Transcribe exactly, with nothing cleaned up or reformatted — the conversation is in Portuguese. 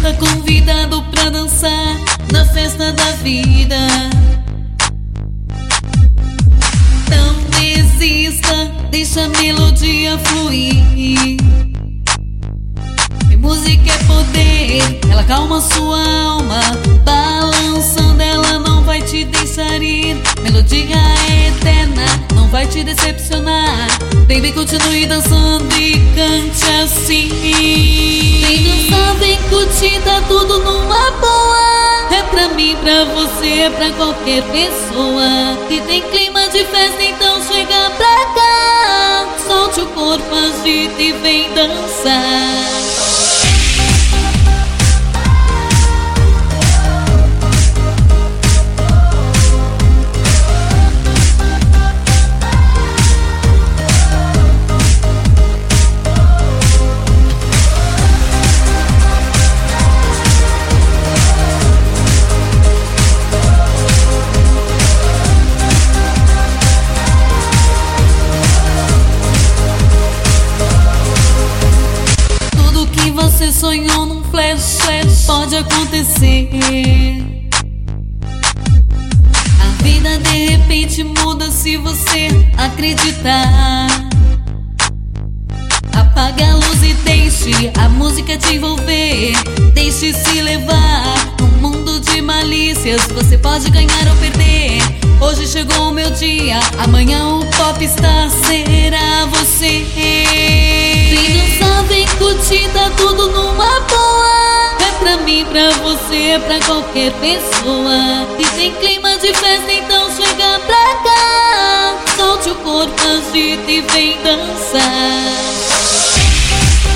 tá convidado pra dançar na festa da vida. Não desista, deixa a melodia fluir. E música é poder, ela calma sua alma. Balançando ela não vai te deixar ir. Melodia é eterna, não vai te decepcionar. Baby, continue dançando e cante assim. Vem dançar, vem curtir, tá tudo numa boa. É pra mim, pra você, é pra qualquer pessoa. Se tem clima de festa, então chega pra cá. Solte o corpo, agita e vem dançar. Você sonhou num flash, flash, pode acontecer. A vida de repente muda se você acreditar. Apaga a luz e deixe a música te envolver. Deixe se levar no mundo de malícias. Você pode ganhar ou perder. Hoje chegou o meu dia, amanhã o popstar será você. Vem dançar, vem curtir, tá tudo numa boa. É pra mim, pra você, é pra qualquer pessoa. Se tem clima de festa, então chega pra cá. Solte o corpo, agita e vem dançar.